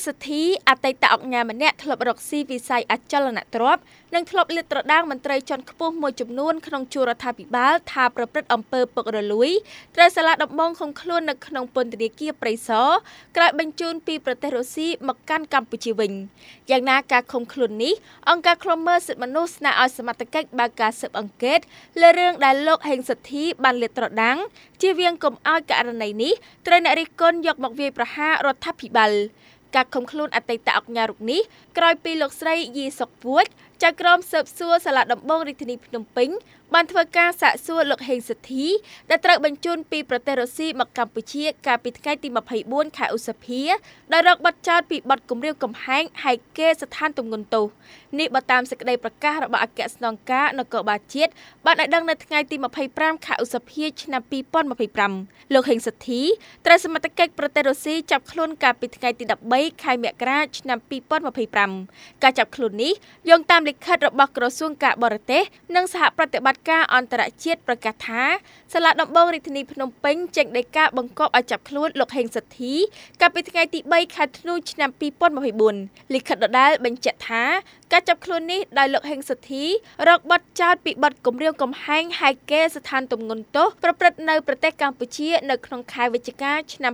សិទ្ធីអតីតអង្គការម្នាក់ធ្លាប់រកស៊ីវិស័យអចលនទ្រព្យនិងធ្លាប់លាតត្រដាងមន្ត្រីជាន់ខ្ពស់មួយចំនួនក្នុងជួររដ្ឋាភិបាលថាប្រព្រឹត្តអំពើពុករលួយត្រូវសាលាដំបងឃុំខ្លួននៅក្នុងពន្ធនាគារព្រៃសរក្រោយបញ្ជូនពីប្រទេសរុស្ស៊ីមកកាន់កម្ពុជាវិញយ៉ាងណាការឃុំខ្លួននេះអង្គការឃ្លាំមើលសិទ្ធិមនុស្សស្នើឲ្យសមត្ថកិច្ចបើកការស៊ើបអង្កេតលើរឿងដែលលោកហេងសុធី បានលាតត្រដាងជៀសវាងកុំឲ្យករណីនេះត្រូវអ្នករិះគន់យកមកវាយប្រហាររដ្ឋាភិបាលការឃុំខ្លួនអតីតអង្គការរូបនេះក្រោយពីលោកស្រីយីសុកពួចចៅក្រមស៊ើបសួរសាលាដំបងរាជធានីភ្នំពេញបានធ្វើការសាកសួរលោកហេងសុធីដែលត្រូវបញ្ជូនពីប្រទេសរុស្ស៊ីមកកម្ពុជាកាលពីថ្ងៃទី24ខែឧសភាដោយរកបទចោទពីបទគំរាមកំហែងហែកគែស្ថានទម្ងន់ទោសនេះបើតាមសេចក្តីប្រកាសរបស់អគ្គស្នងការនគរបាលជាតិបានឲ្យដឹងនៅថ្ងៃទី25ខែឧសភាឆ្នាំ2025លោកហេងសុធីត្រូវសមត្ថកិច្ចប្រទេសរុស្ស៊ីចាប់ខ្លួនកាលពីថ្ងៃទី13ខែមករាឆ្នាំ2025ការចាប់ខ្លួននេះយោងតាមលិខិតរបស់ក្រសួងការបរទេសនិងសហប្រតិបត្តិការអន្តរជាតិប្រកាសថាសាលាដំបងរាជធានីភ្នំពេញចេញដីកាបង្គាប់ឲ្យចាប់ខ្លួនលោកហេងសុធីកាលពីថ្ងៃទី3ខែធ្នូឆ្នាំ2024លិខិតដដែលបញ្ជាក់ថាការចាប់ខ្លួននេះដោយលោកហេងសុធីរកបទចោទពីបទគំរាមកំហែងហែកគែស្ថានទម្ងន់ទោសប្រព្រឹត្តនៅប្រទេសកម្ពុជានៅក្នុងខែវិច្ឆិកាឆ្នាំ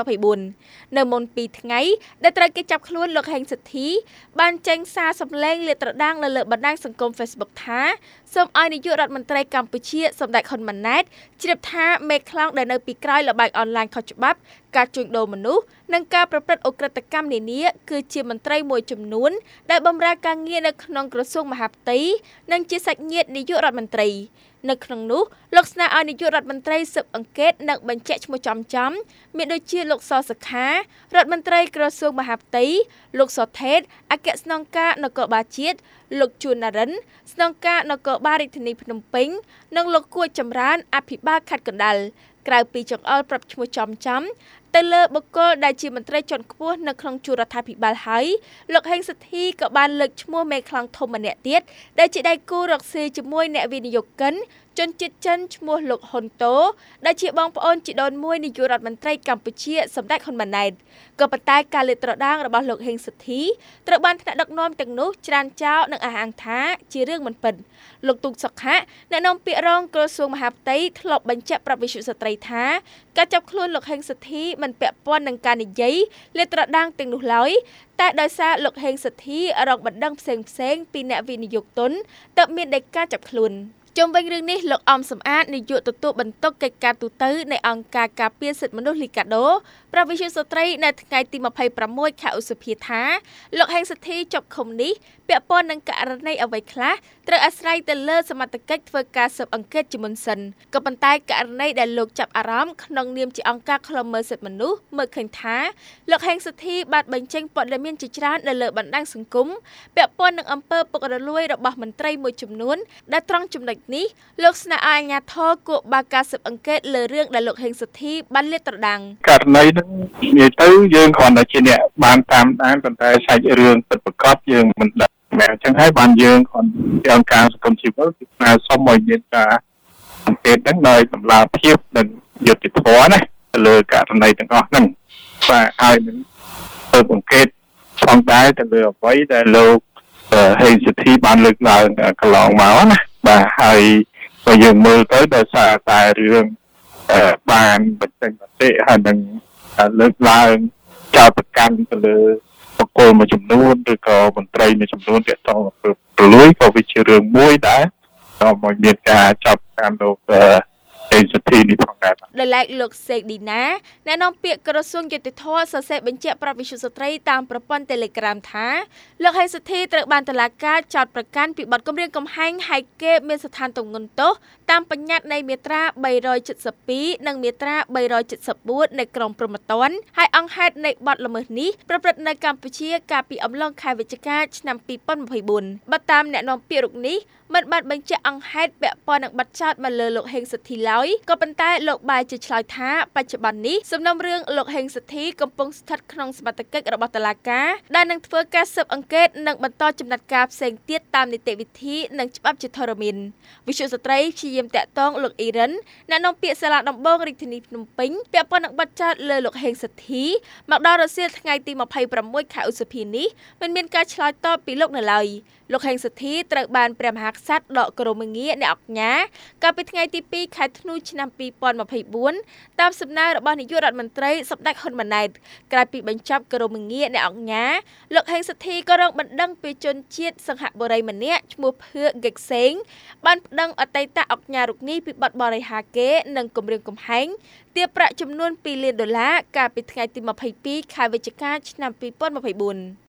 2024នៅមុន2ថ្ងៃដែលត្រូវគេចាប់ខ្លួនលោកហេងសុធីបានចេញសារសម្លេងលាតត្រដាងនៅលើបណ្ដាញសង្គម Facebook ថាសូមឲ្យនាយករដ្ឋមន្ត្រីកម្ពុជាសម្ដេចហ៊ុនម៉ាណែតជ្រាបថាមេខ្លោងដែលនៅពីក្រោយល្បែងអនឡាញខុសច្បាប់ការជួញដូរមនុស្សនិងការប្រព្រឹត្តឧក្រិដ្ឋកម្មនានាគឺជាមន្ត្រីមួយចំនួនដែលបម្រើការងារនៅក្នុងក្រសួងមហាផ្ទៃនិងជាសាច់ញាតិនាយករដ្ឋមន្ត្រីនៅក្នុងនោះលោកស្នើឲ្យនាយករដ្ឋមន្ត្រីស៊ើបអង្កេតនិងបញ្ជាក់ឈ្មោះចំមានដូចជាលោកសសុខារដ្ឋមន្ត្រីក្រសួងមហាផ្ទៃលោកសុថេតអគ្គស្នងការនគរបាលជាតិលោកជួនណារិនស្នងការនគរបាលរាជធានីភ្នំពេញនិងលោកគួចចម្រើនអភិបាលខេត្តកណ្ដាលក្រៅពីចង្អុលប្រាប់ឈ្មោះចំទៅលើបុគ្គលដែលជាមន្ត្រីជាន់ខ្ពស់នៅក្នុងជួររដ្ឋាភិបាលហើយលោកហេងសុធីក៏បានលើកឈ្មោះមេខ្លោងធំម្នាក់ទៀតដែលជាដៃគូរកស៊ីជាមួយអ្នកវិនិយោគិនជនជាតិចិនឈ្មោះលោកហ៊ុនតូដែលជាបងប្អូនជីដូនមួយនាយករដ្ឋមន្ត្រីកម្ពុជាសម្ដេចហ៊ុនម៉ាណែតក៏ប៉ុន្តែការលាតត្រដាងរបស់លោកហេងសុធីត្រូវបានថ្នាក់ដឹកនាំទាំងនោះច្រានចោលនិងអះអាងថាជារឿងមិនពិតលោកទូកសុខៈអ្នកនាំពាក្យរងក្រសួងមហាផ្ទៃធ្លាប់បញ្ជាក់ប្រាប់វិទ្យុស្ត្រីថាការចាប់ខ្លួនលោកហេងសុធីមិនពាក់ព័ន្ធនឹងការនិយាយលាតត្រដាងទាំងនោះឡើយតែដោយសារលោកហេងសុធីរកបណ្ដឹងផ្សេងៗពីអ្នកវិនិយោគទុនទើបមានដីកាចាប់ខ្លួនជុំវិញរឿងនេះលោកអំសំអាតនាយកទទួលបន្ទុកកិច្ចការទូតនៃអង្គការការពារសិទ្ធិមនុស្សលីកាដូប្រវិទ្យាស្ត្រីនៅថ្ងៃទី26ខែឧសភាថាលោកហេងសុធីជាប់ឃុំនេះពាក់ព័ន្ធនឹងករណីអ្វីខ្លះត្រូវអាស្រ័យទៅលើសមត្ថកិច្ចធ្វើការស៊ើបអង្កេតជាមុនសិនក៏ប៉ុន្តែករណីដែលលោកចាប់អារម្មណ៍ក្នុងនាមជាអង្គការឃ្លាំមើលសិទ្ធិមនុស្សមើលឃើញថាលោកហេងសុធីបានបញ្ចេញព័ត៌មានជាច្រើននៅលើបណ្ដាញសង្គមពាក់ព័ន្ធនឹងអំពើពុករលួយរបស់មន្ត្រីមួយចំនួនដែលត្រង់ចំណុចនេះលោកស្នើឲ្យអាជ្ញាធរគួរបើកការស៊ើបអង្កេតលើរឿងដែលលោកហេងសុធីបានលាតត្រដាងករណីហ្នឹងនិយាយទៅយើងគ្រាន់តែជាអ្នកបានតាមដានប៉ុន្តែសាច់រឿងពិតប្រាកដយើងមិនដឹងតែអញ្ចឹងហើយបានយើងគ្រាន់តែអង្គការសង្គមស៊ីវិលគឺស្នើសុំឲ្យមានការអង្កេតហ្នឹងដោយតម្លាភាពនិងយុត្តិធម៌ណាទៅលើករណីទាំងអស់ហ្នឹងបាទហើយនឹងស៊ើបអង្កេតផងដែរទៅលើអ្វីដែលលោកហេងសុធីបានលើកឡើងកន្លងមកណាបាទហើយបើយើងមើលទៅដោយសារតែរឿងបានបញ្ចេញមតិហើយនឹងលើកឡើងចោទប្រកាន់ទៅលើបុគ្គលមួយចំនួនឬក៏មន្ត្រីមួយចំនួនទាក់ទងទៅប្រលួយក៏វាជារឿងមួយដែរក៏មកមានការចាប់តាមលោកហេងសុធីនេះផងដែរដោយឡែកលោកសេកឌីណាអ្នកនាំពាក្យក្រសួងយុតិធធសរសេរបញ្ជាក់ប្រាប់វិទ្យុស្ត្រីតាមប្រព័ន្ធ Telegram ថាលោកហេងសុធីត្រូវបានតុលាការចោទប្រកាន់ពីបទគំរាមកំហែងហែកគែមានស្ថានទម្ងន់ទោសតាមបញ្ញត្តិនៃមាត្រា372និងមាត្រា374នៃក្រមព្រហ្មទណ្ឌហើយអង្គហេតុនៃបទល្មើសនេះប្រព្រឹត្តនៅកម្ពុជាកាលពីអំឡុងខែវិច្ឆិកាឆ្នាំ2024បើតាមអ្នកនាំពាក្យរូបនេះមិនបានបញ្ជាក់អង្គហេតុពាក់ព័ន្ធនឹងបទចោទមកលើលោកហេងសុធីឡើឡើយក៏ប៉ុន្តែលោកបាយជាឆ្លើយថាបច្ចុប្បន្ននេះសំណុំរឿងលោកហេងសុធីកំពុងស្ថិតក្នុងសមត្ថកិច្ចរបស់តុលាការដែលនឹងធ្វើការស៊ើបអង្កេតនិងបន្តចំណាត់ការផ្សេងទៀតតាមនីតិវិធីនិងច្បាប់ជាធរមានវិទ្យុស្ត្រីព្យាយាមតាក់ទងលោកអ៊ីរ៉ានអ្នកនាំពាក្យសាលាដំបងរាជធានីភ្នំពេញពាក់ព័ន្ធនឹងបទចោទលើលោកហេងសុធីមកដល់រសៀលថ្ងៃទី26 ខែឧសភានេះមិនមានការឆ្លើយតបពីលោកនៅឡើយលោកហេងសុធីត្រូវបានព្រះមហាក្សត្រដកក្រមងារអ្នកអង្គការកាលពីថ្ងៃទី2 ខែធ្នូឆ្នាំ2024តាមសំណើរបស់នាយករដ្ឋមន្ត្រីសម្ដេចហ៊ុនម៉ាណែតក្រោយពីបញ្ចប់ក្រមងារអ្នកអង្គការលោកហេងសុធីក៏រងបណ្ដឹងពីជនជាតិសង្ហបុរីម្នាក់ឈ្មោះភឿហ្គិកសេងបានប្តឹងអតីតអង្គការរូបនេះពីបទបរិហាកេរ្តិ៍និងគំរាមកំហែងទារប្រាក់ចំនួន$2 លានកាលពីថ្ងៃទី22 ខែវិច្ឆិកាឆ្នាំ2024